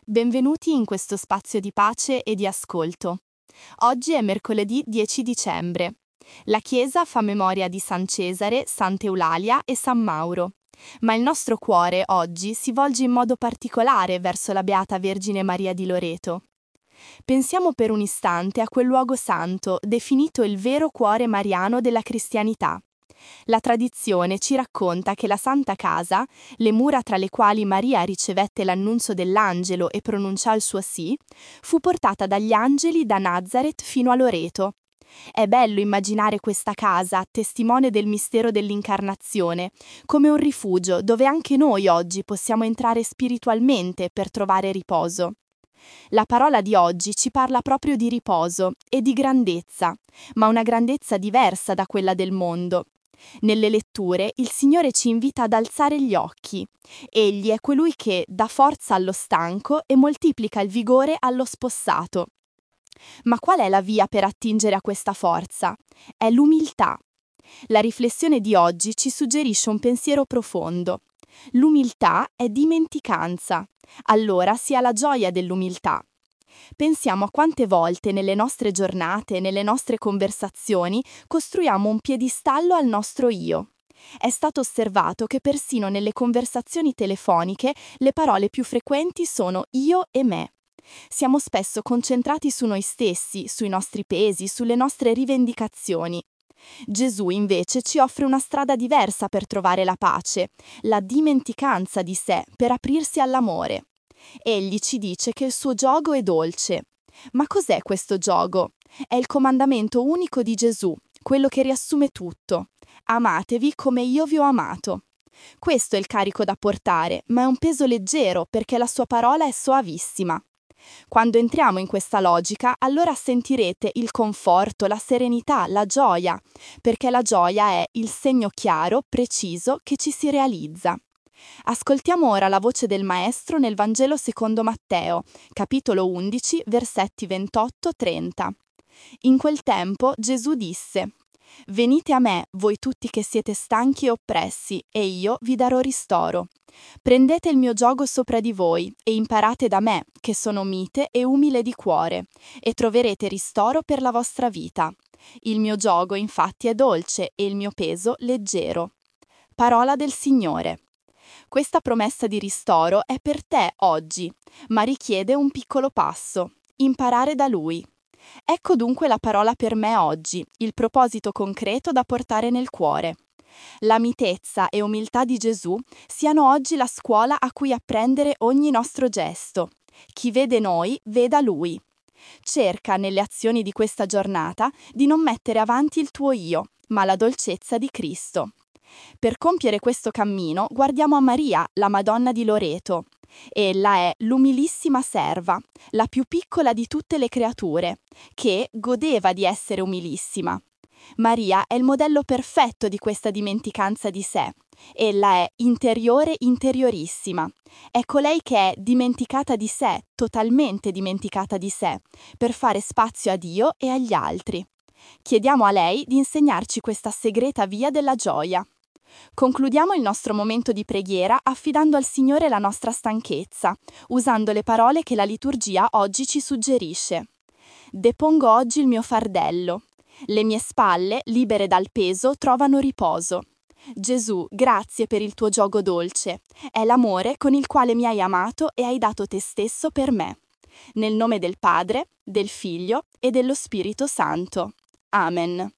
Benvenuti in questo spazio di pace e di ascolto. Oggi è mercoledì 10 dicembre. La Chiesa fa memoria di San Cesare, Sant'Eulalia e San Mauro. Ma il nostro cuore oggi si volge in modo particolare verso la Beata Vergine Maria di Loreto. Pensiamo per un istante a quel luogo santo, definito il vero cuore mariano della cristianità. La tradizione ci racconta che la Santa Casa, le mura tra le quali Maria ricevette l'annunzio dell'angelo e pronunciò il suo sì, fu portata dagli angeli da Nazareth fino a Loreto. È bello immaginare questa casa, testimone del mistero dell'incarnazione, come un rifugio dove anche noi oggi possiamo entrare spiritualmente per trovare riposo. La parola di oggi ci parla proprio di riposo e di grandezza, ma una grandezza diversa da quella del mondo. Nelle letture il Signore ci invita ad alzare gli occhi. Egli è colui che dà forza allo stanco e moltiplica il vigore allo spossato. Ma qual è la via per attingere a questa forza? È l'umiltà. La riflessione di oggi ci suggerisce un pensiero profondo. L'umiltà è dimenticanza. Allora si ha la gioia dell'umiltà. Pensiamo a quante volte nelle nostre giornate, nelle nostre conversazioni, costruiamo un piedistallo al nostro io. È stato osservato che persino nelle conversazioni telefoniche le parole più frequenti sono io e me. Siamo spesso concentrati su noi stessi, sui nostri pesi, sulle nostre rivendicazioni. Gesù invece ci offre una strada diversa per trovare la pace, la dimenticanza di sé per aprirsi all'amore. Egli ci dice che il suo giogo è dolce. Ma cos'è questo giogo? È il comandamento unico di Gesù, quello che riassume tutto. Amatevi come io vi ho amato. Questo è il carico da portare, ma è un peso leggero perché la sua parola è soavissima. Quando entriamo in questa logica, allora sentirete il conforto, la serenità, la gioia, perché la gioia è il segno chiaro, preciso, che ci si realizza. Ascoltiamo ora la voce del Maestro nel Vangelo secondo Matteo, capitolo 11, versetti 28-30. In quel tempo Gesù disse: «Venite a me, voi tutti che siete stanchi e oppressi, e io vi darò ristoro. Prendete il mio giogo sopra di voi e imparate da me, che sono mite e umile di cuore, e troverete ristoro per la vostra vita. Il mio giogo infatti è dolce e il mio peso leggero». Parola del Signore. Questa promessa di ristoro è per te oggi, ma richiede un piccolo passo: imparare da Lui. Ecco dunque la parola per me oggi, il proposito concreto da portare nel cuore. La mitezza e umiltà di Gesù siano oggi la scuola a cui apprendere ogni nostro gesto. Chi vede noi, veda Lui. Cerca nelle azioni di questa giornata di non mettere avanti il tuo io, ma la dolcezza di Cristo. Per compiere questo cammino guardiamo a Maria, la Madonna di Loreto. Ella è l'umilissima serva, la più piccola di tutte le creature, che godeva di essere umilissima. Maria è il modello perfetto di questa dimenticanza di sé. Ella è interiore interiorissima. È colei che è dimenticata di sé, totalmente dimenticata di sé, per fare spazio a Dio e agli altri. Chiediamo a lei di insegnarci questa segreta via della gioia. Concludiamo il nostro momento di preghiera affidando al Signore la nostra stanchezza, usando le parole che la liturgia oggi ci suggerisce. Depongo oggi il mio fardello. Le mie spalle, libere dal peso, trovano riposo. Gesù, grazie per il tuo giogo dolce. È l'amore con il quale mi hai amato e hai dato te stesso per me. Nel nome del Padre, del Figlio e dello Spirito Santo. Amen.